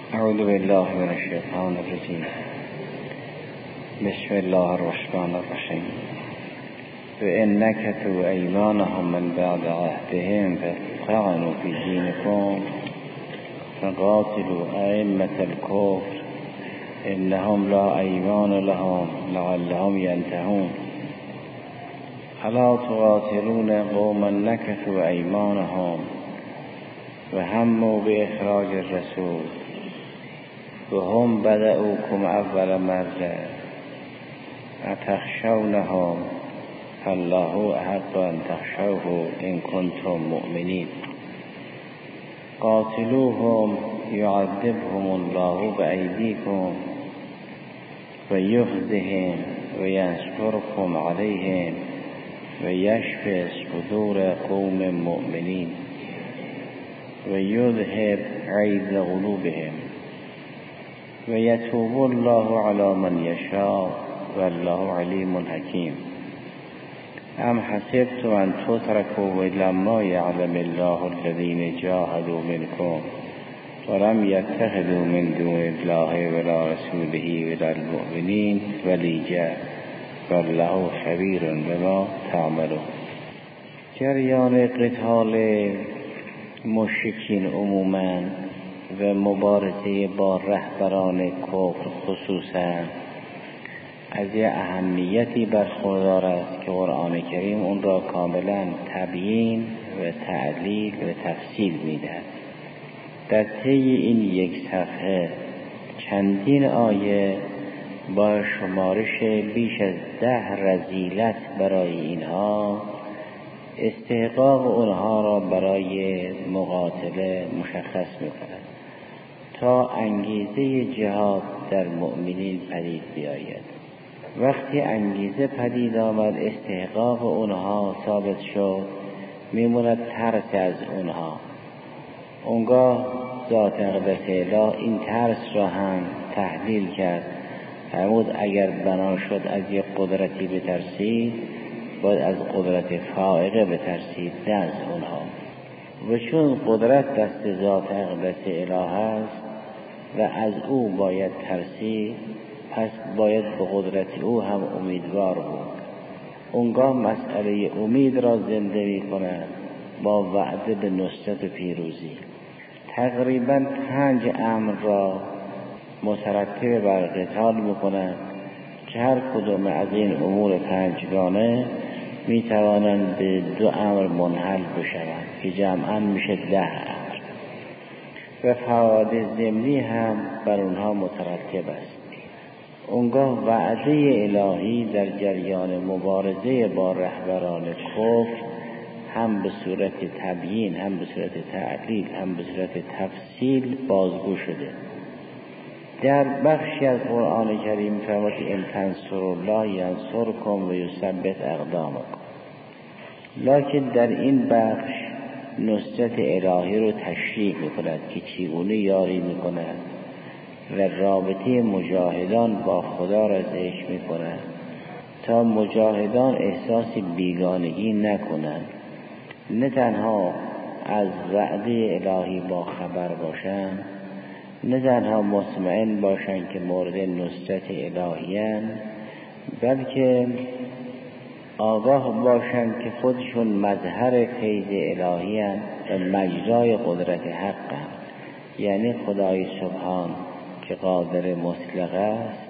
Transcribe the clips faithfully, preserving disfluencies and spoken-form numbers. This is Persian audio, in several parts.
اعوذ بالله من الشیطان الرجیم. بسم الله الرحمن الرحیم. فإن نكثوا أيمانهم من بعد عهدهم فطعنوا في دينكم فقاتلوا أئمة الكفر إنهم لا أيمان لهم لعلهم ينتهون. ألا تقاتلون قوما نكثوا أيمانهم وهموا بإخراج الرسول وهم بدأوكم أول مرة أتخشونهم فالله أحق أن تخشوه إن كنتم مؤمنين. قاتلوهم يعذبهم الله بأيديكم ويخزهم وينصركم عليهم ويشفي صدور قوم مؤمنين ويذهب غيظ قلوبهم ويتوب الله على من يشاء والله عليم حكيم. أم حسبتم أن تتركوا ولما يعلم الله الذين جاهدوا منكم ولم يتخذوا من دون الله ولا رسوله ولا المؤمنين وليجا والله خبير بما تعملون. جریان قتال مشرکین عموما و مبارزه با رهبران کفر خصوصا از یه اهمیتی برخوردار است که قرآن کریم اون را کاملا تبیین و تعلیل و تفصیل می‌دهد. در طی این یک صفحه چندین آیه با شمارش بیش از ده رذیلت برای اینها، استحقاق اونها را برای مقاتله مشخص می‌کند تا انگیزه جهاد در مؤمنین پدید بیاید. وقتی انگیزه پدید آمد، استحقاق اونها ثابت شد، میموند ترس از اونها. اونگاه ذات اقدس اله این ترس را هم تحلیل کرد. فرمود اگر بنا شد از یک قدرتی بترسید، باید از قدرت فائقه بترسید، نه از اونها. و چون قدرت دست ذات اقدس اله است و از او باید ترسید، پس باید به قدرت او هم امیدوار بود. اونگاه مسئله امید را زنده می کند با وعده به نصرت و پیروزی. تقریبا پنج امر را مترتب بر قتال می کند که هر کدام از این امور پنجگانه می توانند به دو امر منحل بشوند که جمعاً میشه ده امر و فواید ضمنی هم بر اونها مترتب است. اونگاه وعده الهی در جریان مبارزه با رهبران کفر هم به صورت تبیین، هم به صورت تعلیل، هم به صورت تفصیل بازگو شده. در بخشی از قرآن کریم فرمود ان تنصروا الله ینصرکم و یثبت اقدامکم. لکن در این بخش نصرت الهی رو تشریح می‌کند که چگونه یاری می‌کند و رابطه مجاهدان با خدا را ذکر می‌کند تا مجاهدان احساس بیگانگی نکنند، نه تنها از وعده الهی با خبر باشند، نه تنها مطمئن باشند که مورد نصرت الهی‌اند، بلکه آگاه باشند که خودشون مظهر فیض الهی‌اند و مجرای قدرت حق‌اند. یعنی خدای سبحان که قادر مطلق است،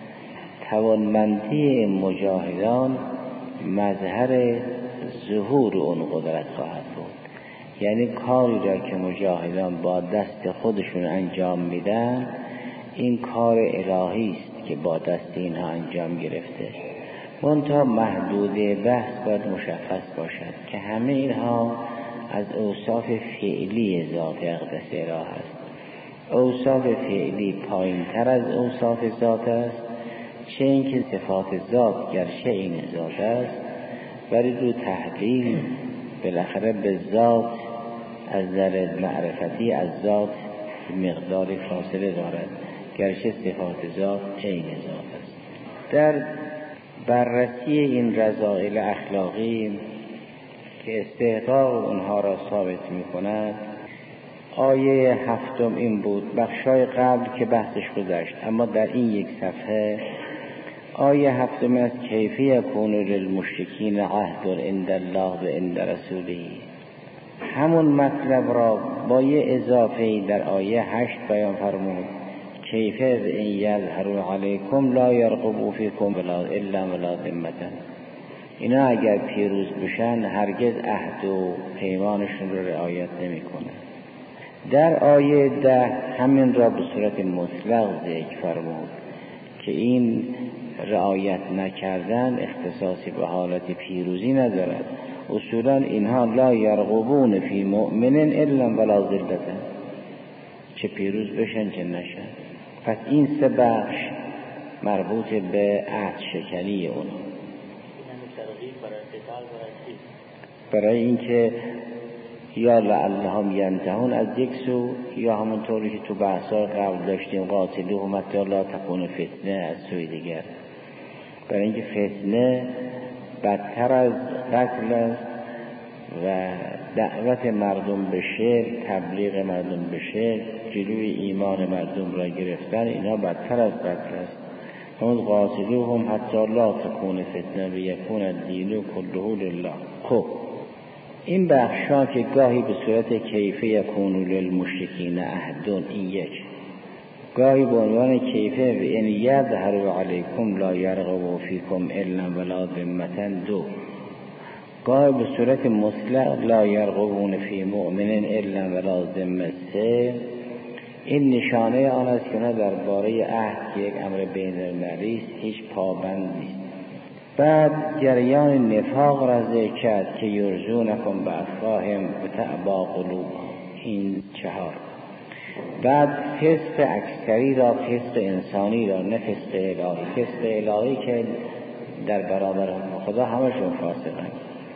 توانمندی مجاهدان مظهر ظهور اون قدرت خواهد بود. یعنی کاری را که مجاهدان با دست خودشون انجام میدن، این کار الهی است که با دست اینها انجام گرفته. منتها محدوده بحث باید مشخص باشد که همه اینها از اوصاف فعلی ذات اقدس اله است. اوصاف فعلی پایین تر از اوصاف ذات است، چه اینکه صفات ذات گرچه این ذات است ولی دو تحلیل بالاخره به ذات از نظر معرفتی از ذات مقدار فاصله دارد، گرچه صفات ذات عین ذات است. در بررسی این رذائل اخلاقی که استحقاق اونها را ثابت می کند، آیه هفتم این بود، بخشای قبل که بحثش گذشت، اما در این یک صفحه آیه هفتم از کیف یکون للمشرکین عهد عند الله و عند رسوله، همون مطلب را با یه اضافه در آیه هشت بیان فرمود، کیف ان یظهروا علیکم لا یرقبوا فیکم الا ولا ذمة، اینا اگر پیروز بشن هرگز عهد و پیمانشون رو رعایت نمیکنه. در آیه ده همین را به صورت مطلق ذکر فرمود که این رعایت نکردن اختصاصی به حالت پیروزی ندارد، اصولا اینها لا یرغبون فی مؤمن الا ولا ذلة، چه پیروز بشن چه نشن. پس این سه بخش مربوط به عهد شکنی اون، برای اینکه یا لعلهم ینتهون از یک سو، یا همونطوری که تو بحث‌ها قبل داشتیم قاتلوهم حتی لا تکون فتنه از سوی دیگر، برای اینکه فتنه بدتر از قتل است و دعوت مردم به شرک، تبلیغ مردم به شرک، جلوی ایمان مردم را گرفتن، اینا بدتر از قتل است. همون قاتلوهم حتی لا تکون فتنه و یکون الدین کله لله. خب این بخشا که گاهی به صورت کیف یکون للمشرکین عهد، این یک، گاهی به عنوان کیفه و ان یظهروا علیکم لا یرقبوا فیکم الا ولا ذمة دو، گاهی به صورت مطلق لا یرقبون فی مؤمن الا ولا ذمة سه. این نشانه آن است که نه درباره عهد که یک امر بین المللی است هیچ پابند نیست. بعد جریان نفاق را ذکر کرد که یرزونکم بافواههم و تعبا قلوبهم، این چهار. بعد فسق اکثری را، فسق انسانی را، نه فسق الهی، فسق الهی که در برابر خدا همشون فاسقند.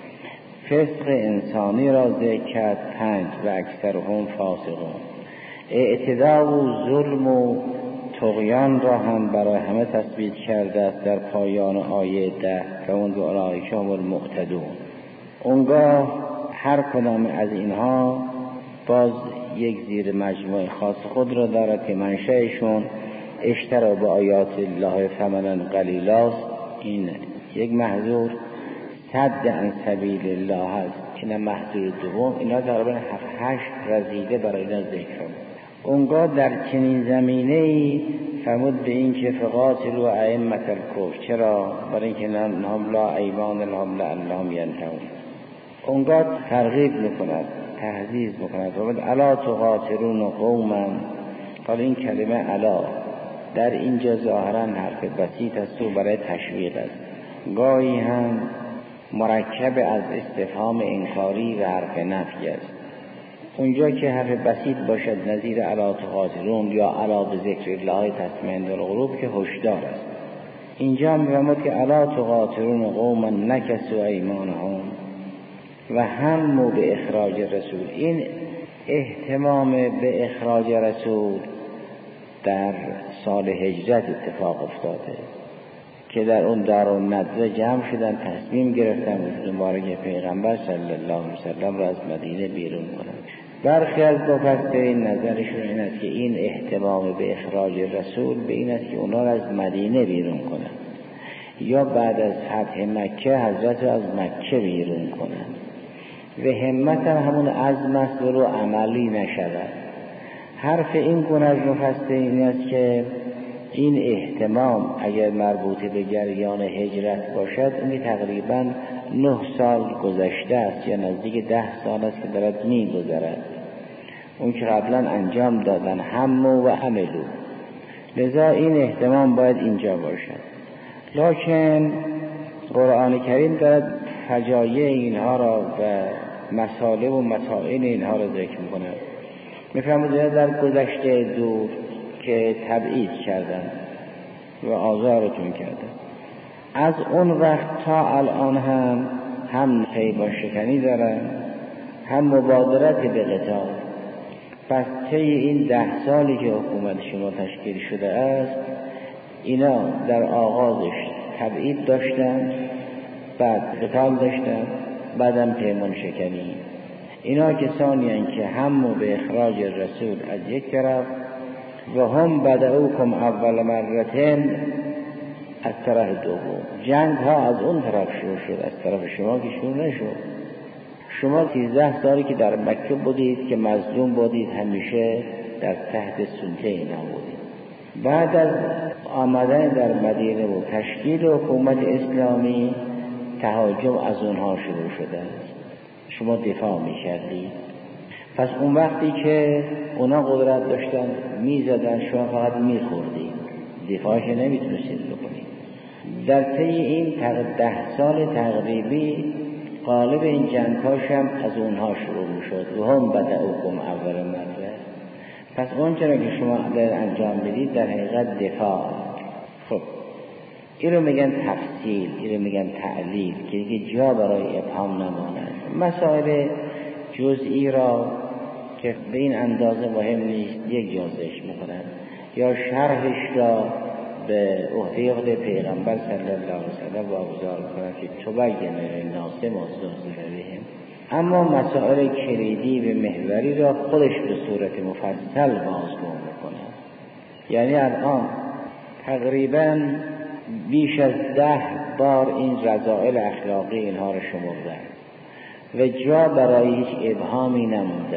فسق انسانی را ذکر کرد پنج و اکثرهم فاسقون. اعتداء و ظلم و طغیان را هم برای همه تثبیت کرده است در پایان آیه ده که اون دو اولئک هم المعتدون. اونگاه هر کدام از اینها باز یک زیر مجموعه خاص خود را دارد که منشأشون اشتروا به آیات الله ثمنا قلیلا، این یک محذور، صد عن سبیل الله هست که نه محذور دوم. اینا تقریبا هفت هشت رذیله برای اینا ذکر شد. اونگاه در چنین زمینه‌ای فرمود به این که فقاتلوا ائمة الکفر، چرا؟ برای اینکه لهم لا ایمان لهم لعلهم ینتهون. اونگاه ترغیب میکند، تحذیر میکند، فرمود الا تقاتلون قوما. حالا این کلمه الا در اینجا ظاهرا حرف بسیط است و برای تشویق است، گاهی هم مرکب از استفهام انکاری و حرف نفی است. اونجا که حرف بسیط باشد نظیر الا تقاتلون یا الا به ذکر الله تطمئن القلوب که هشدار است. اینجا می‌فرماید که الا تقاتلون قوما نکثوا ایمانهم و هموا به اخراج رسول. این اهتمام به اخراج رسول در سال هجرت اتفاق افتاده که در اون دارالندوه جمع شدن، تصمیم گرفتن وجود مبارک پیغمبر صلی الله علیه وسلم را از مدینه بیرون کنند. برخی از مفسرین نظرشون این است که این اهتمام به اخراج رسول به این است که اونا را از مدینه بیرون کنند یا بعد از فتح مکه حضرت را از مکه بیرون کنند و همت همون عزم است و رو عملی نشود. حرف این گونه از مفسرین است که این اهتمام اگر مربوط به جریان هجرت باشد اونی تقریبا نه سال گذشته است یا نزدیک ده سال است که دارد می گذرد، اون که قبلا انجام دادن هم و عملو، لذا این اهتمام باید اینجا باشد. لکن قرآن کریم دارد فجایع اینها را و مسائل و مسائل اینها را ذکر میکنه. میفرماید در گذشته دور که تبعید کردن و آزارتون کردن، از اون وقت تا الان هم هم خیبا شکنی دارن هم مبادرت به قتال. پس طی این ده سالی که حکومت شما تشکیل شده است اینا در آغازش تبعید داشتن، بعد قتال داشتن، بعدم پیمان شکنی. اینا کسانی هستند که همو به اخراج رسول از یک طرف و هم بدعوکم اول مرتين از طرف دوم. جنگ ها از اون طرف شروع شد، از طرف شما که شروع نشد. شما سیزده سالی که در مکه بودید که مظلوم بودید، همیشه در تحت سلطه اینا بودید. بعد از آمدن در مدینه و تشکیل حکومت اسلامی، تهاجم از اونها شروع شده است. شما دفاع می‌کردید. پس اون وقتی که اونا قدرت داشتن می‌زدن، شما فقط می‌خوردید، دفاعش نمی‌تونستید بکنید. در طی این ده سال تقریبی غالب این جنگ‌هاش هم از اونها شروع می‌شد و هم بدعوکم اول مرة. پس اون چرا که شما در انجام بدید در حقیقت دفاع. خب این رو میگن تفصیل، این رو میگن تعلیل که دیگه جا برای ابهام نماند. مسائل جزئی را که به این اندازه مهم نیست یک جازش میکنند یا شرحش را به عهده خود پیغمبر صلی الله علیه وسلم واگذار میکنند که تبین للناس ما استنزل بهم. اما مسائل کلیدی به محوری را خودش به صورت مفصل بازگو میکنند. یعنی الان تقریباً بیش از ده بار این رذائل اخلاقی اینها را شمردن و جا برای هیچ ابهامی نمونده.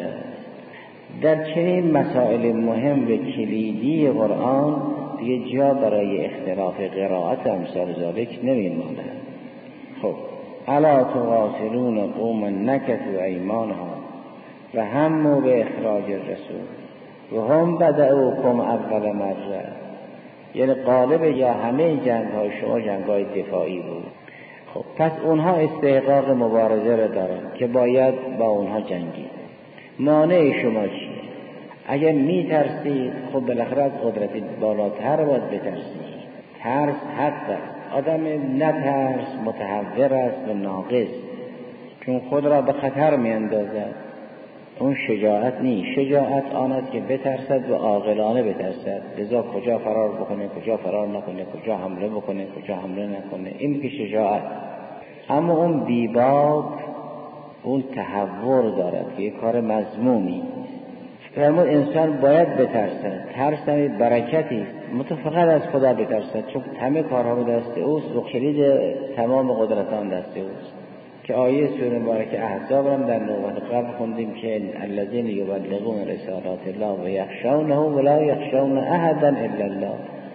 در چنین مسائل مهم و کلیدی قرآن دیگه جا برای اختلاف قرائت امثال ذالک نمیماند. خب الا تقاتلون قوما نکثوا ایمانهم و هموا به اخراج الرسول و هم بدعوکم اول مرة. یعنی غالب یا همه جنگ های شما جنگ های دفاعی بود. خب پس اونها استحقاق مبارزه را دارن که باید با اونها جنگید. مانع شما چیه؟ اگر می ترسید خب بالاخره از قدرت بالاتر باید بترسید. ترس حق است. آدم نترس متحور است و ناقص، چون خود را به خطر می اندازد. اون شجاعت نیست. شجاعت آن است که بترسد و عاقلانه بترسد، لذا کجا فرار بکنه، کجا فرار نکنه، کجا حمله بکنه، کجا حمله نکنه، این که شجاعت. اما اون بیباب اون تحور دارد که یک کار مذمومی. فرمود انسان باید بترسد. ترس هم برکتی است، متفقط از خدا بترسد، چون همه کارها به دست اوست و کلید تمام قدرتان دست اوست. که آیه سوره مبارکه احزاب هم در نوبت قبل خوندیم که الذین یبلغون رسالات الله و یخشونه و لا یخشون احدا الا الله.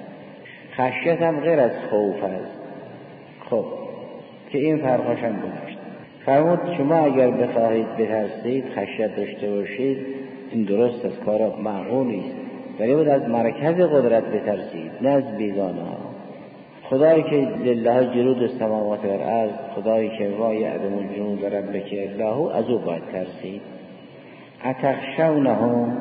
خشیت هم غیر از خوف است. خب که این فرقاش هم گذاشت. فرمود شما اگر بخواهید بترسید، خشیت داشته باشید، این درست از کار معقولی است، ولی باید از مرکز قدرت بترسید، نه از بیگانه ها. خدایی که لله جنود السماوات والارض، خدایی که وا یعلم جنود ربک الا هو، از او باید ترسید. اتخشونهم،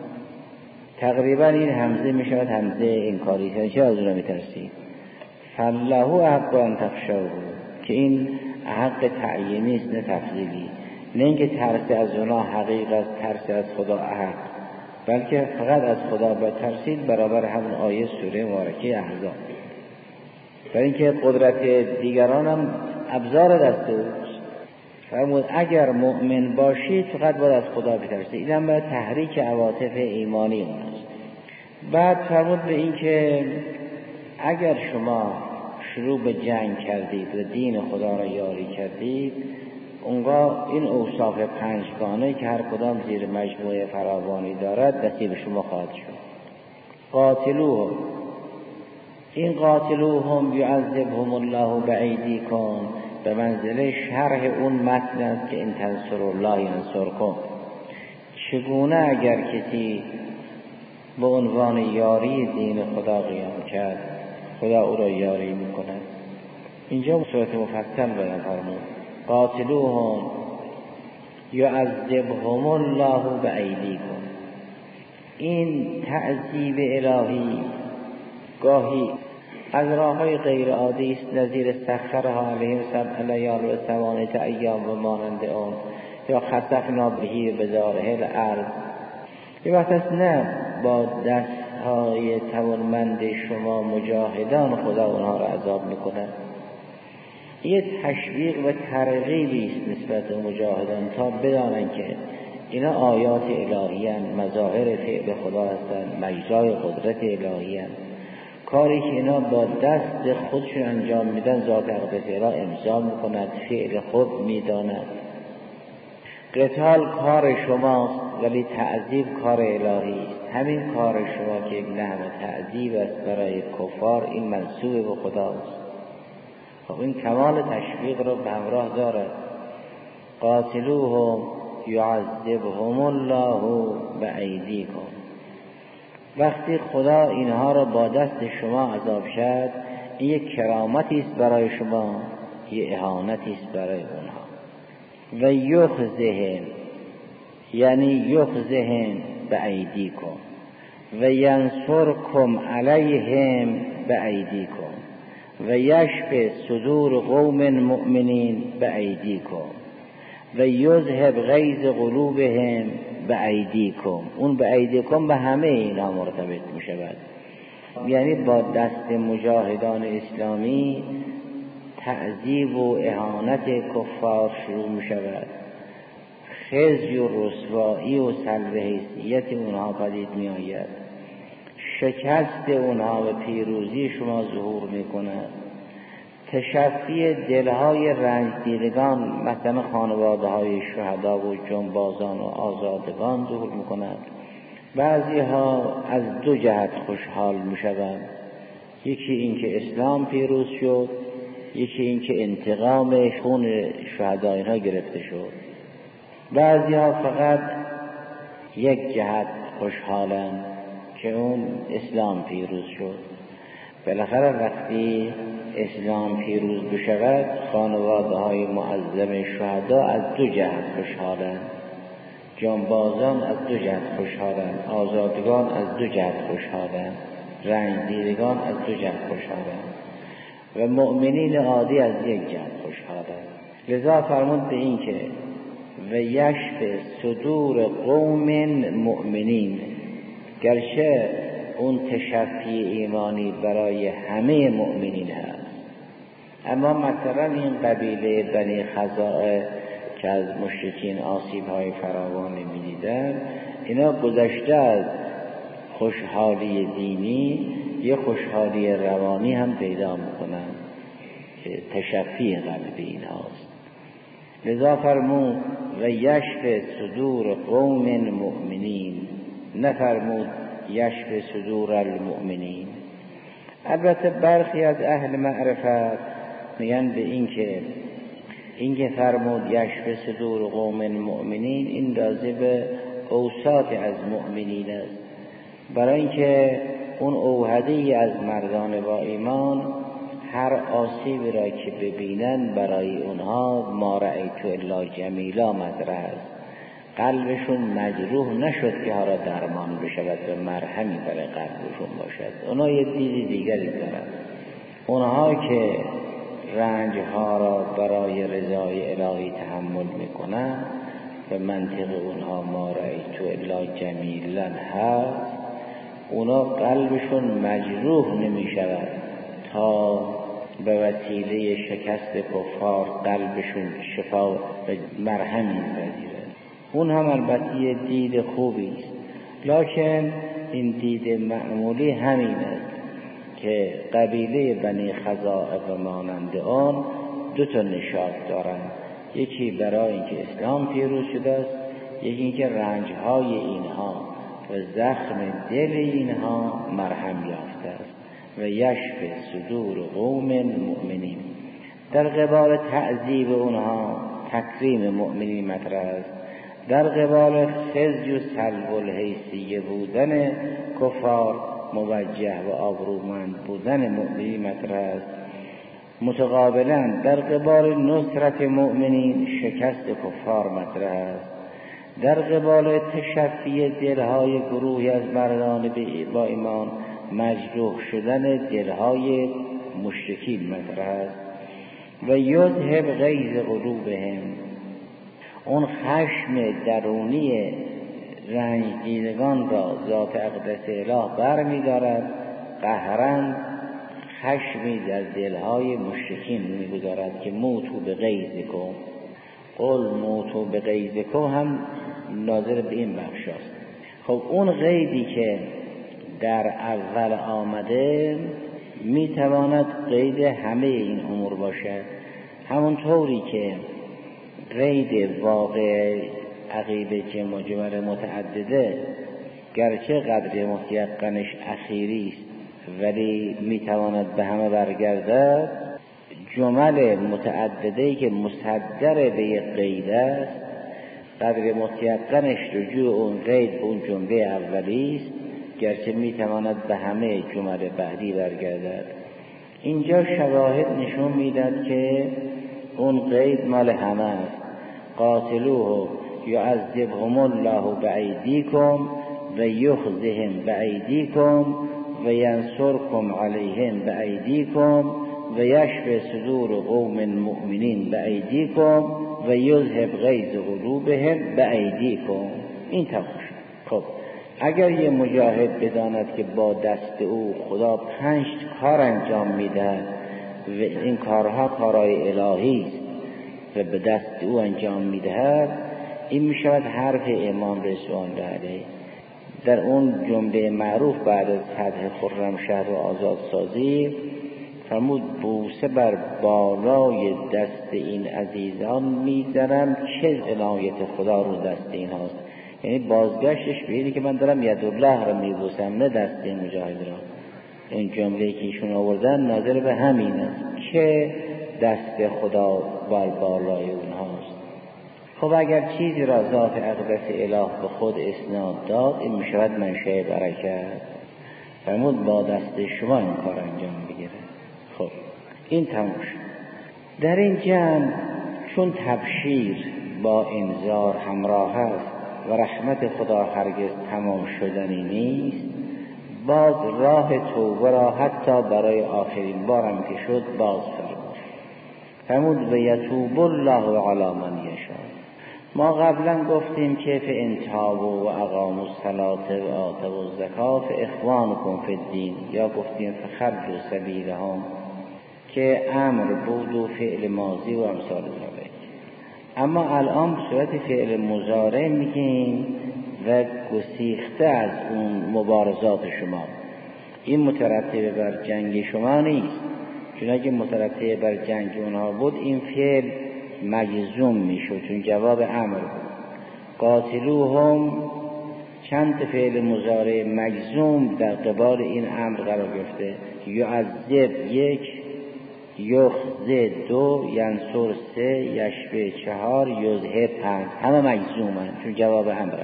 تقریبا این همزه می شود همزه انکاری، یعنی چه از اون میترسید؟ فالله حق ان تخشوه، که این حق تعیینی است نه تفضیلی. نه اینکه ترس از اونا حقیقت، ترس از خدا حق، بلکه فقط از خدا باید ترسید، برابر همون آیه سوره مبارکه احزاب. برای اینکه قدرت دیگران هم ابزار دست اوست. فرمود اگر مؤمن باشید فقط باید از خدا بترسید. این هم باید تحریک عواطف ایمانی اون است. بعد فرمود به این که اگر شما شروع به جنگ کردید و دین خدا را یاری کردید، اونگاه این اوصاف پنجگانه که هر کدام زیر مجموعه فراوانی دارد نصیب شما خواهد شد. قاتلوهم، این قاتلوهم یعذبهم الله بایدیکم، به منزله شرح اون متن است که ان تنصروا الله ینصرکم. چگونه اگر کسی به عنوان یاری دین خدا قیام کرد، خدا او را یاری میکند. اینجا صورت مفصل بیان فرمود قاتلوهم یعذبهم الله بایدیکم. این تعذیب الهی گاهی از راه‌های غیر عادی است، نظیر سخرها علیهم سبع لیال و ثمانیة ایام و مانند آن، یا خسفنا به بزاره الارض. یه وقت است نه با دستهای توانمند شما مجاهدان خدا اونها را عذاب میکنه. یه تشویق و ترغیبی است نسبت به مجاهدان تا بدانند که اینا آیات الهی هستند، مظاهر فعل خدا هستند، مجرای قدرت الهی هستند. کاری که اینا با دست خودشون انجام میدن ذات اقدس الهی امضا میکند، فعل خود میداند. قتال کار شماست ولی تعذیب کار الهی است. همین کار شما که یک نحو تعذیب است برای کفار، این منسوب به خداست. خب این کمال تشویق رو به همراه دارد. قاتلوهم یعذبهم الله بأیدیکم. وقتی خدا اینها را با دست شما عذاب شد، این یک کرامتی است برای شما، یک اهانتی است برای اونها. و یخزهم یعنی یخزهم بأیدیکم و ینصرکم علیهم بأیدیکم و یشفی صدور قوم مؤمنین بأیدیکم و یذهب غیظ قلوبهم بأیدیکم. اون بأیدیکم به همه اینا مرتبط می شود. یعنی با دست مجاهدان اسلامی تعذیب و اهانت کفار شروع می شود. خزی و رسوایی و سلب حیثیت اونها پدید می آید. شکست اونها و پیروزی شما ظهور می کند. تشفی دلهای رنج دیدگان، مثلا خانواده های شهدا و جنبازان و آزادگان ظهور می کند. بعضی ها از دو جهت خوشحال می شوند. یکی اینکه اسلام پیروز شد، یکی اینکه انتقام خون شهدا اینها گرفته شد. بعضی ها فقط یک جهت خوشحالند که اون اسلام پیروز شد. بالاخره وقتی اسلام پیروز بشود، خانواده های معظم شهدا از دو جهت خوشحالند. جانبازان از دو جهت خوشحالند، آزادگان از دو جهت خوشحالند، رنج دیدگان از دو جهت خوشحالند و مؤمنین عادی از یک جهت خوشحالند. لذا فرمود به این که و یشفی صدور قوم مؤمنین، گرچه اون تشفی ایمانی برای همه مؤمنین هست، اما مثلا این قبیله بنی خزاعه که از مشرکین آسیب‌های فراوانی می‌دیدند، اینا گذشته از خوشحالی دینی یه خوشحالی روانی هم پیدا می‌کنند که تشفی قلبی اینهاست. لذا فرمود و یشفی صدور قوم مؤمنین، نفرمود یشفی صدور المؤمنین. البته برخی از اهل معرفت میگن به این که این که فرمود یشفی صدور قوم مؤمنین، این راجع به اوصاف از مؤمنین است، برای اینکه اون اوهده‌ای از مردان با ایمان هر آسیبی را که ببینن برای اونها ما رأیت الا جمیلا مطرح است. قلبشون مجروح نشد که ها را درمان بشود و مرهمی برای قلبشون باشد. اونها یه دید دیگری دارند. اونها که رنجها را برای رضای الهی تحمل میکنند و منطق اونها ما رأیت الا جمیلا هست، اونا قلبشون مجروح نمی شود تا به وسیله شکست کفار قلبشون شفا و مرهمی پذیرد. اون هم البته یه دید خوبی است، لکن این دید معمولی همین است که قبیله بنی خزاعه و مانند آن دو تا نشاط دارند. یکی برای اینکه اسلام پیروز شده است، یکی اینکه رنجهای اینها و زخم دل اینها مرهم یافته است. و یشفی صدور قوم مؤمنین، در قبال تعذیب اونها تکریم مؤمنین مطرح است. در قبال خزی و سلب الحیثیه بودن کفار موجه و آبرومند بودن مؤمنین مطرح است. متقابلا در قبال نصرت مؤمنین شکست کفار مطرح است. در قبال تشفی دلهای گروهی از مردان با ایمان مجروح شدن دلهای مشرکین مطرح است. و یذهب غیظ قلوبهم، اون خشم درونی رنج دیدگان را ذات اقدس اله بر می دارد، قهرن خشمی در دلهای مشرکین می گذارد که موتوا بغیظکم. قل موتوا بغیظکم هم ناظر به این بخش است. خب اون قیدی که در اول آمده میتواند قید همه این امور باشد، همونطوری که قید واقع عقیب جمع و جمل متعدده گرچه قدر متیقنش اخیری است ولی میتواند به همه برگردد، جمل متعدده‌ای که مصدر به یک قید است قدر متیقنش رجوع اون قید به اون جمله اولی است گرچه میتواند به همه جمل بعدی برگردد. اینجا شواهد نشون میداد که اون قید مال همه است. قاتلوه یعذبهم الله بأیدیکم و یخزهم بأیدیکم و ینصرکم علیهم بأیدیکم و یشفی صدور قوم مؤمنین بأیدیکم و یذهب غیظ قلوبهم بأیدیکم. این تمام شد. خب اگر یه مجاهد بداند که با دست او خدا پنج کار انجام میده و این کارها کارهای الهی است و به دست او انجام میدهد، این میشود حرف امام رضوان علیه. در اون جمله معروف بعد از فتح خرمشهر و آزادسازی فرمود بوسه بر بالای دست این عزیزان میذارم چه عنایت خدا رو دست این هاست. یعنی بازگشتش به اینه که من دارم یدالله رو میبوسم نه دست این مجاهد را. این جمله که ایشون آوردن ناظر به همین است که دست خدا بر بالای اونهاست. خب اگر چیزی را ذات اقدس اله به خود اسناد داد این میشود منشأ برکت. فرمود با دست شما این کار انجام بگیره. خب این تموم شد. در این جمع چون تبشیر با انذار همراه است و رحمت خدا هرگز تمام شدنی نیست، باز راه توبه را حتی برای آخرین بارم که شد باز فرمود. فرمود و یتوب الله علی من یشاء. ما قبلا گفتیم که فانتابوا و اقاموا الصلاة و آتوا الزکاة فاخوانکم فی الدین، یا گفتیم فخرجوا سبیلهم که امر بود و فعل ماضی و امثال ذالک. اما الان به صورت فعل مضارع میگیم و گسیخته از اون مبارزات شما. این مترتب بر جنگ شما نیست، چون اگه مترتب بر جنگ اونها بود این فعل مجزوم میشد چون جواب امر بود. قاتلوهم چند فعل مضارع مجزوم در قبال این امر قرار گرفته. یعذب یک، یخزه دو، ینصر سه، یشفی چهار، یذهب پنج، همه مجزومن چون جواب امره.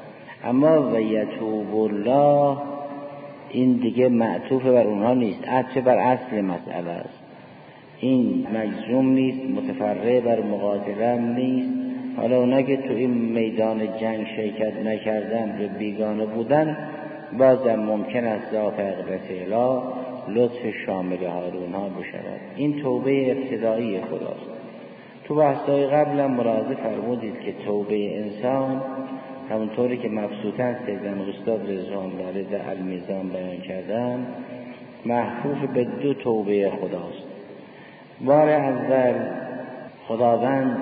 اما و یتوب الله این دیگه معطوف بر اونها نیست، عطف بر اصل مسئله است. این مجزوم نیست، متفرع بر مقاتله نیست. حالا اونا که تو این میدان جنگ شرکت نکردن و بیگانه بودن بازم ممکن است ذات اقدس اله لطف شامل حال اونها بشود. این توبه ابتدایی خداست. تو بحثای قبلا ملاحظه فرمودید که توبه انسان همونطوری که مبسوطاً سیدن استاد رضوان علیه در المیزان بیان کردن محفوظ به دو توبه خداست. بار اول خداوند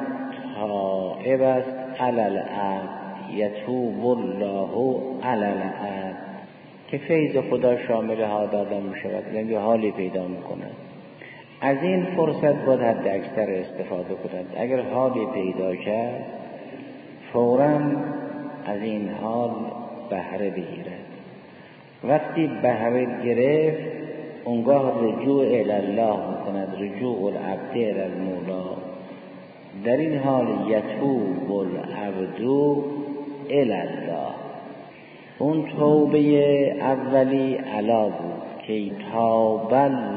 تائب است علی العبد، یتوب الله علی العبد، که فیض خدا شامل حال آدم می شود، یعنی حالی پیدا می کند. از این فرصت باید حد اکثر استفاده کند. اگر حالی پیدا کرد فوراً از این حال بهره بگیرد. وقتی بهره گرفت اونگاه رجوع الی الله کند، رجوع العبد الی المولا. در این حال یتوب العبد الی الله. اون توبه اولی علا بود که تاب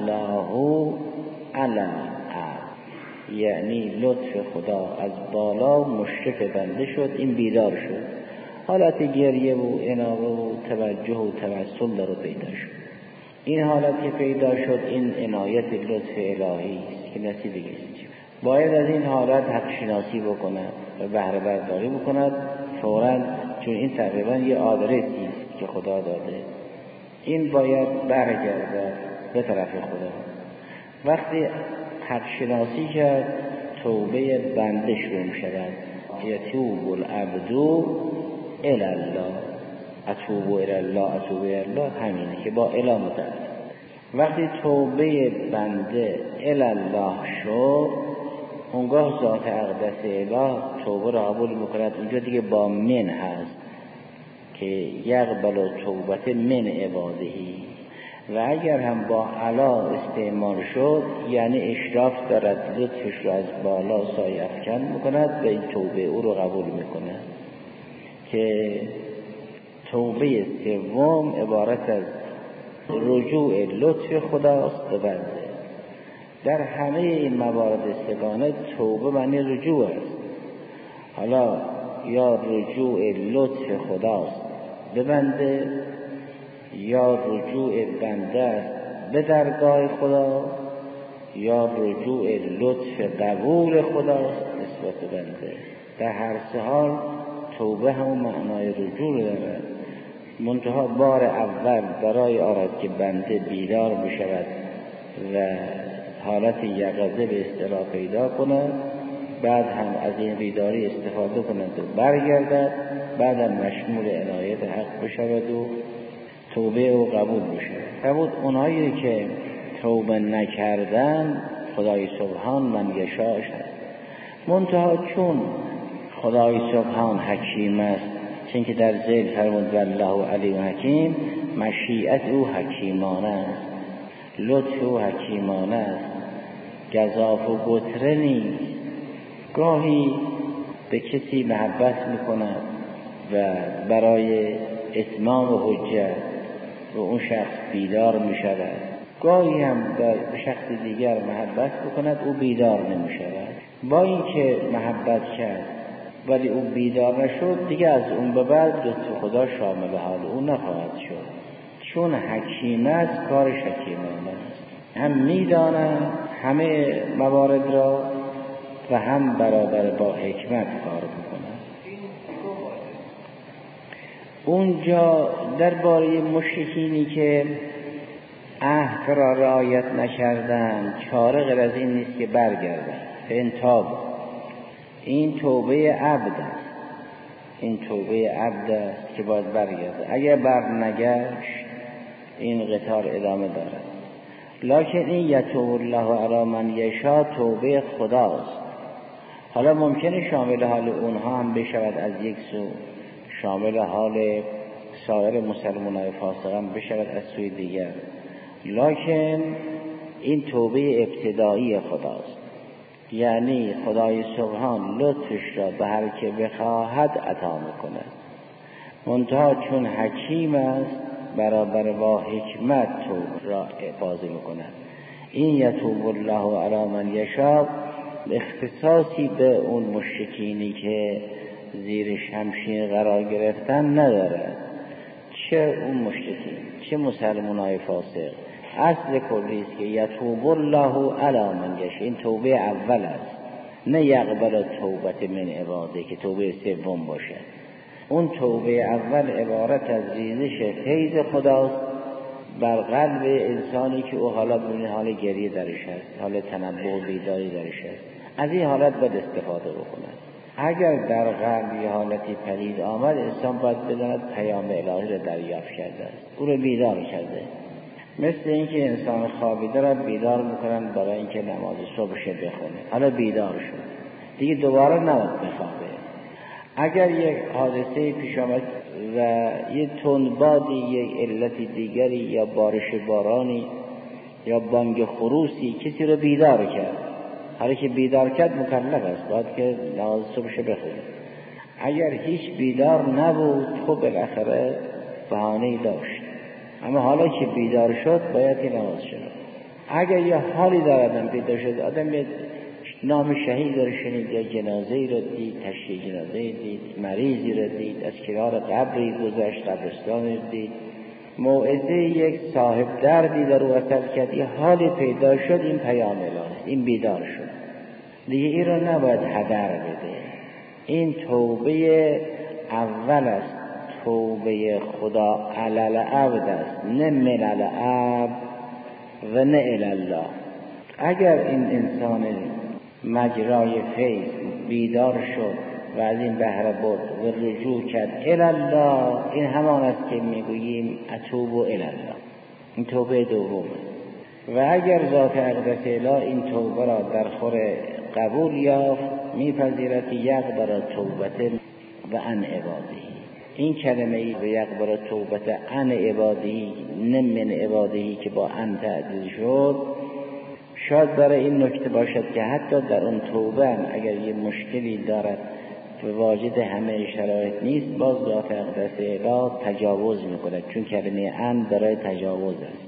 الله علی العبد، یعنی لطف خدا از بالا مشرف بنده شد، این بیدار شد، حالت گریه و انابه و توجه و توسل رو پیدا شد. این حالت که پیدا شد این عنایت لطف الهی است که نصیب گیرد. باید از این حالت حق شناسی بکند و بهره برداری بکند فوراً، چون این تقریبا یه آدرسی است که خدا داده. این باید برگردد به طرف خدا. وقتی حق شناسی کرد توبه بنده شروع می شود. یتوب العبد الی الله. اتوب الی الله، اتوب الی الله همینه که با الی متعلق. وقتی توبه بنده الی الله شد، اونگاه ذات اقدس اله توبه را قبول میکند. اونجا دیگه با من هست که یقبل توبت من عبادهی. و اگر هم با علا استعمال شد یعنی اشراف دارد، لطفش را از بالا سایه افکن میکند و این توبه او رو قبول میکند. که توبه سوم عبارت از رجوع لطف خداست به بنده. در همه این موارد سگانه توبه معنی رجوع است. حالا یا رجوع لطف خداست به بنده، یا رجوع بنده است به درگاه خدا، یا رجوع لطف قبول خداست نسبت به بنده. در هر سه حال توبه هم معنای رجوع دارد. منتها بار اول برای آرد که بنده بیدار بشود و حالت یقظه به اصطلاح پیدا کند، بعد هم از این بیداری استفاده کند و برگردد، بعد هم مشمول عنایت حق بشود و توبه او قبول بشود. فرمود اونایی که توبه نکردن خدای سبحان من یشاء شد. منتها چون خدای سبحان حکیم است، چون که در ذیل فرمود والله علیم حکیم، مشیت او حکیمانه است، لطف او حکیمانه است، گزاف و گتره نیست. گاهی به کسی محبت میکند و برای اتمام حجت و اون شخص بیدار میشود، گاهی هم به شخص دیگر محبت بکند او بیدار نمیشود. با اینکه محبت کرد ولی او بیدار نشد، دیگه از اون به بعد لطف خدا شامل حال او نخواهد شد. چون حکیم است کارش حکیمانه است، هم میداند همه موارد را و هم برابر با حکمت کار میکند. اونجا درباره مشرکینی که عهد را رعایت نکردند چاره غیر از این نیست که برگردند. انتاب این توبه عبد است، این توبه عبد است که باید برگرده. اگر بر نگشت این قطار ادامه دارد. لکن این یتوب الله علی من یشاء توبه خداست. حالا ممکنه شامل حال اونها هم بشود از یک سو، شامل حال سایر مسلمانای فاسق هم بشود از سوی دیگر، لکن این توبه ابتدایی خداست. یعنی خدای سبحان لطفش را به هر که بخواهد عطا میکند. منتها چون حکیم است برابر با حکمت توبه را بازی میکند. این یتوب الله علی من یشاء اختصاصی به اون مشرکینی که زیر شمشیر قرار گرفتن ندارد، چه اون مشرکین چه مسلمانای فاسق. اصل کلی است که یتوب الله علی من یشاء، این توبه اول است، نه یقبل توبت من عباده که توبه سوم باشه. اون توبه اول عبارت از ریزش فیض خداست بر قلب انسانی که او حالا ببینه حال گریه درش هست، حال تنبه و بیداری درش هست، از این حالت باید استفاده بکند. اگر در قلب یه حالتی پدید آمد، انسان باید بداند پیام الهی را دریافت کرده است، او را بیدار کرده. مثل اینکه انسان خوابیده را بیدار میکنن برای اینکه نماز صبحش بخونه، حالا بیدار شد دیگه دوباره نباید بخوابه. اگر یک حادثه پیش آمد و یه تندبادی، یک علت دیگری یا بارش بارانی یا بانگ خروسی کسی رو بیدار کرد، حالا که بیدار کرد مکلف است، باید که نماز صبحش بخونه. اگر هیچ بیدار نبود خب بالاخره بهانه‌ای داشت، اما حالا که بیدار شد باید که نماز شد. اگر یه حالی دارد آدم بیدار شد، آدم یه نام شهید رو شنید یا جنازه‌ای رو دید، تشییع جنازه‌ای دید، مریضی رو دید، از کنار قبری گذشت، قبرستانی رو دید، موعظه یک صاحب دردی در او اثر کرد، یه حالی پیدا شد، این پیام الهی است، این بیدار شد دیگه. این رو نباید هدر بده. این توبه اول است، توبه خدا علی العبد است، نه من العبد و نه الی الله. اگر این انسان مجرای فیض بیدار شد و از این بهره برد و رجوع کرد الی الله، این همان است که میگوییم اتوب الی الله. این توبه دومه. و اگر ذات اقدس اله این توبه را در خور قبول یافت، میپذیرد یقبل توبته و عن عباده. این کلمه ای و یقبل توبته عن عباده، نه من عباده که با ان تعدیل شد، شاید برای این نکته باشد که حتی در اون توبه هم اگر یه مشکلی دارد و واجد همه شرایط نیست، باز ذات اقدس اله تجاوز میکند، چون کلمه ان برای تجاوز است.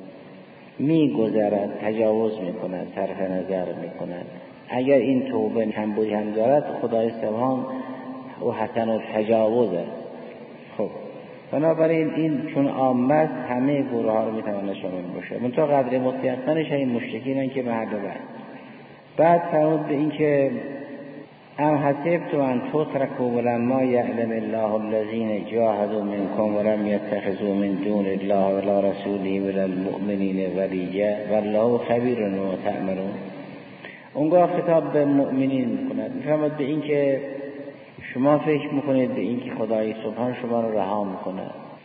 میگذرد، تجاوز میکند، صرف نظر میکند. اگر این توبه کمبودی هم دارد، خدای سبحان و حسن و تجاوز است. خب بنابراین این چون عامه است، همه گروه ها رو میتواند شامل باشه. منتها قدر متیقنش این مشرکینن که محل بعد بعد فرمود به این که ام حسبتم ان تترکوا ولما یعلم الله الذین جاهدوا منکم ولم یتخذوا من دون الله ولا رسوله ولا المؤمنین ولیا والله خبیر بما تعملون. اونگاه خطاب به مؤمنین میکند، میفرماد به این که شما فکر میکنید به این که خدای سبحان شما رو رها میکنه.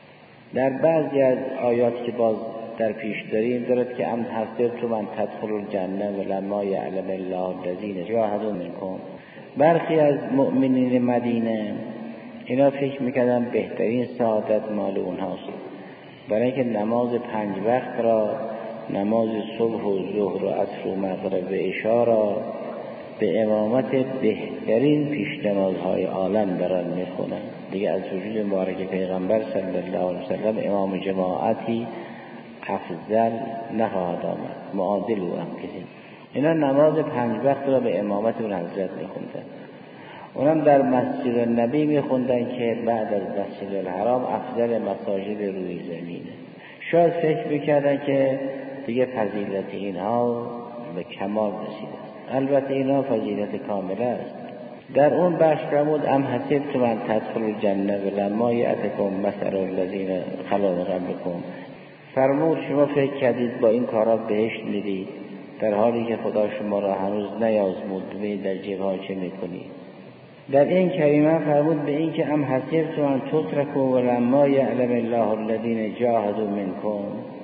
در بعضی از آیات که باز در پیش داریم دارد که ام حسبتم ان تدخلوا الجنه ولما یعلم الله الذین جاهدوا منکم. برخی از مؤمنین مدینه اینا فکر میکردن بهترین سعادت مال اونهاست، برای اینکه نماز پنج وقت را، نماز صبح و ظهر و عصر و مغرب و عشا را به امامت بهترین پیش نمازهای عالم دارن میخونن. دیگه از وجود مبارک پیغمبر صلی الله علیه وسلم امام جماعتی افضل نخواهد آمد، معادل او هم کسی. اینا نماز پنج وقت را به امامت اون حضرت میخوندن. اونم در مسجد نبی میخوندن که بعد از مسجد الحرام افضل مساجد روی زمینه. شاید فکر میکردن که دیگه فضیلت اینها به کمال رسیده. البته اینا فضیلت کامله است. در اون بخش فرمود ام حسبتم ان تدخلوا الجنه ولما یأتکم مثل الذین خلوا من قبلکم. فرمود شما فکر کردید با این کارا بهشت میدید، در حالی که خدا شما را هنوز نیازمود ببینید در جیب‌ها چه میکنید. در این کریمه فرمود به این که ام حسبتم ان تترکوا ولما یعلم الله الذین جاهدوا منکم.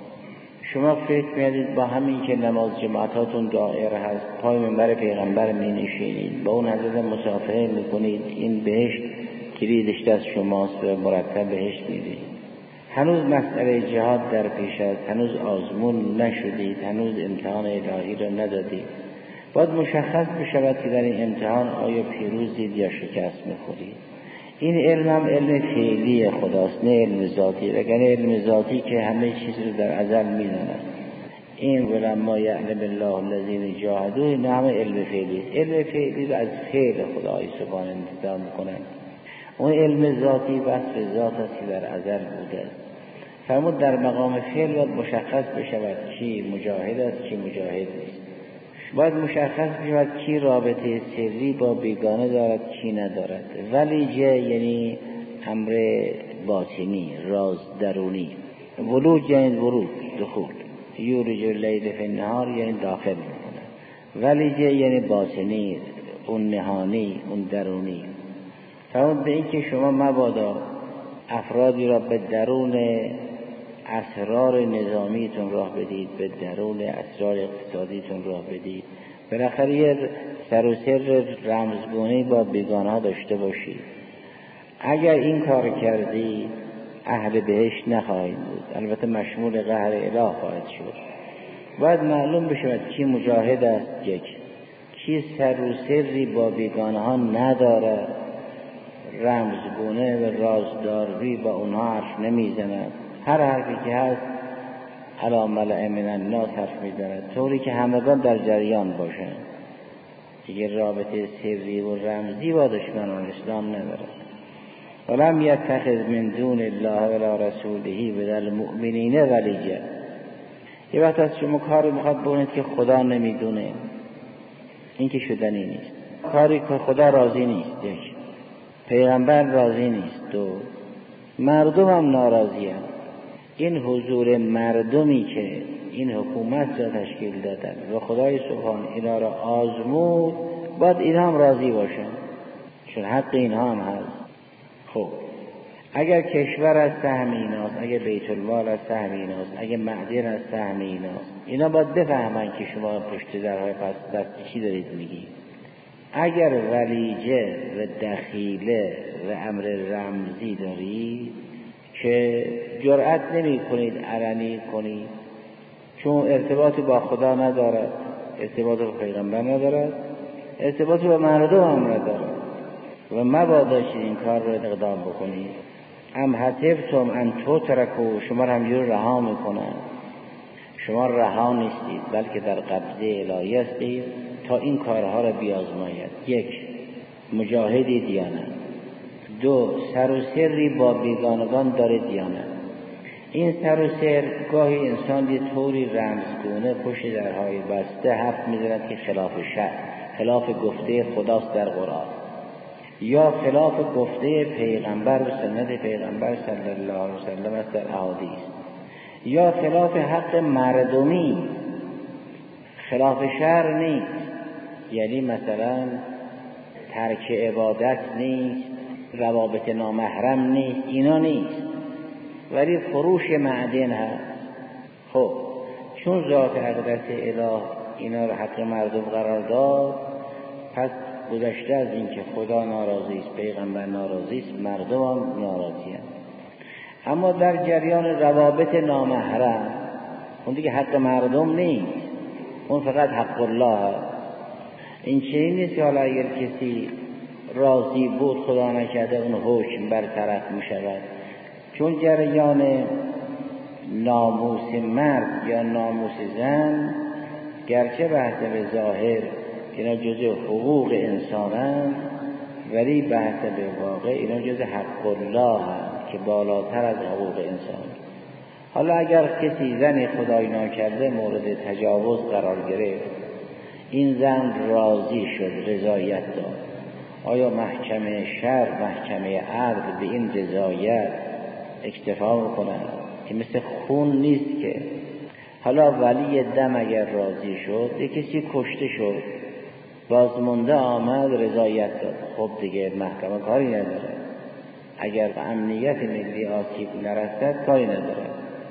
شما فکر می‌کنید با همین که نماز جماعتاتون دائره هست، پای منبر پیغمبر می‌نشینید، با اون حضرت مصافحه می‌کنید، این بهشت کلیدش دست شماست و مرتب بهشت می‌رید. هنوز مسئله جهاد در پیش است، هنوز آزمون نشدید، هنوز امتحان الهی را ندادید. باید مشخص بشود که در این امتحان آیا پیروزید یا شکست می‌خورید. این علم هم علم فعلی خداست، نه علم ذاتی. وگرنه علم ذاتی که همه چیز رو در ازل می‌داند. این ولما یعلم الله الذین جاهدوا، این همه علم فعلی. علم فعلی رو از فعل خدای سبحانه انتظار می‌کنند. اون علم ذاتی وصف ذات است که در ازل بوده است. فرمود در مقام فعل باید مشخص بشود کی مجاهد است، کی مجاهد نیست. باید مشخص بشود کی رابطه سری با بیگانه دارد، کی ندارد. ولی جه یعنی امر باطنی، راز درونی. ولوج یعنی ورود، دخول. یولج اللیل فی النهار یعنی داخل میکنه. ولی جه یعنی باطنی، اون نهانی، اون درونی. فرمود به این که شما مبادا افرادی را به درون اسرار نظامیتون راه بدید، به درون اسرار اقتصادیتون راه بدید. بالاخره یه سر و سر رمزگونه‌ای با بیگانه داشته باشید. اگر این کار کردی اهل بهشت نخواهید بود، البته مشمول قهر اله خواهد شد. باید معلوم بشود کی مجاهد است، یک کی سر و سری با بیگانه ها نداره، رمزگونه و رازداری با اونها حرف نمیزند. هر حرفی که هست علی ملأ من الناس حرف میزند، طوری که همگان در جریان باشند. دیگه رابطه سری و رمزی با دشمنان اسلام نداره. ولم یتخذ من دون الله ولا رسوله ولا المؤمنین ولیا. یه وقت از شما کاری میخواد بکنید که خدا نمیدونه، این که شدنی نیست. کاری که خدا راضی نیست، یک پیغمبر راضی نیست، دو مردم هم ناراضی هم. این حضور مردمی که این حکومت را تشکیل دادن و خدای سبحان اینا را آزمود، باید اینا هم راضی باشن. چون حق اینها هم هست. خب اگر کشور از سهم ایناست، اگر بیت المال از سهم ایناست، اگر معدن از سهم ایناست، اینا باید بفهمن که شما پشت درهای پس دست چی دارید میگی. اگر ولیجه و دخیله و امر رمزی دارید که جرأت نمی کنید علنی کنید، چون ارتباط با خدا ندارد، ارتباط با پیغمبر ندارد، ارتباط با مردم هم ندارد و مبادا این کار رو اقدام بکنید. ام حسبتم ان تترکوا، شما رو همجور رها میکنن. شما رها نیستید بلکه در قبضه الهی هستید تا این کارها را بیازماید. یک، مجاهدی دیانت. دو، سر و سری با بیگانگان داره دیانت. این سر و سر گاهی انسان یه طوری رمزگونه پشت درهای بسته حرف میزند که خلاف شرع، خلاف گفته خداست در قرآن، یا خلاف گفته پیغمبر و سنت پیغمبر صلی الله علیه وسلم است در احادیث، یا خلاف حق مردمی، خلاف شرع نیست. یعنی مثلا ترک عبادت نیست، روابط نامحرم نیست، اینا نیست، ولی فروش معدن هست. خب چون ذات اقدس اله اینا رو حق مردم قرار داد، پس گذشته از این که خدا ناراضی است، پیغمبر ناراضی است، مردم هم ناراضی هست. اما در جریان روابط نامحرم اون دیگه حق مردم نیست، اون فقط حق الله هست. این چنین نیست که حالا اگر کسی راضی بود خدا نکرده اون حکم برطرف می شود، چون جریان ناموس مرد یا ناموس زن گرچه بحث به ظاهر اینا جزء حقوق انسانن، ولی بحث به واقع اینا جزء حق الله هست که بالاتر از حقوق انسان. حالا اگر کسی زن خدای ناکرده مورد تجاوز قرار گرفت، این زن راضی شد، رضایت داد، آیا محکمه شرع، محکمه عدل به این رضایت اکتفا میکنن؟ که مثل خون نیست که حالا ولی دم اگر راضی شد، یک کسی کشته شد، بازمونده آمد رضایت داد، خب دیگه محکمه کاری نداره. اگر به امنیت ملی آسیب نرسد کاری نداره.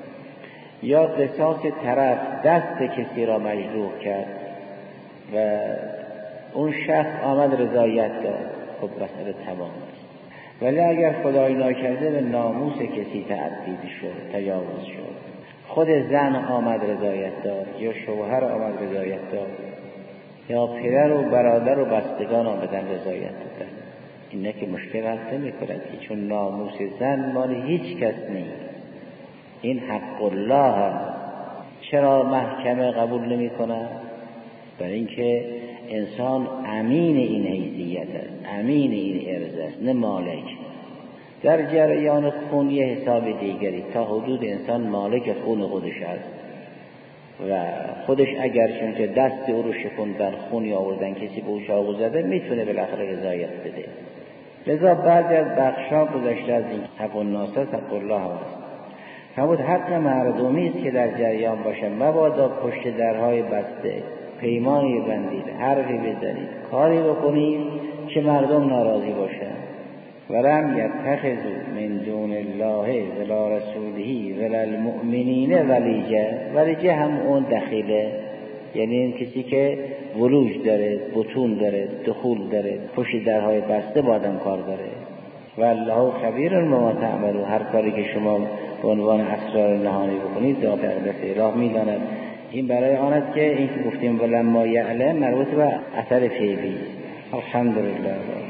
یا قصاص طرف دست کسی را مجروح کرد و اون شخص آمد رضایت داد، خب مسئله تمام است. ولی اگر خدای ناکرده به ناموس کسی تعدی شد، تجاوز شد، خود زن آمد رضایت داد یا شوهر آمد رضایت داد یا پدر و برادر و بستگان آمدن رضایت دادن، اینه که مشکل هست نمی کند که چون ناموس زن مال هیچ کس نیست، این حق الله هست. چرا محکمه قبول نمی کند؟ برای اینکه انسان امین این حیثیت است، امین این ارز است، نه مالک. در جریان خون یه حساب دیگری، تا حدود انسان مالک خون خودش است و خودش اگر چون که دست او رو شکندن، خون یا آوردن، کسی به او چاقو زده، میتونه بالاخره رضایت بده. لذا بعضی از بخشا گذشته از این حق الناس حق الله است. همون حق مردمی است که در جریان باشه. مبادا پشت درهای بسته پیمانی بندید، حرفی بزنید، کاری بکنید که مردم ناراضی باشن. ولم یتخذوا من دون الله ولا رسوله ولا المؤمنین ولیجه. ولیجه هم اون دخیله، یعنی این کسی که ولوج داره، بطون داره، دخول داره، پشت درهای بسته بادم کار داره. والله خبیر بما تعملون، هر کاری که شما به عنوان اسرار نهانی بکنید ذات اقدس اله میداند. این برای آن است که این که گفتیم ولما یعلم مربوط به اثر فعلی. الحمدلله.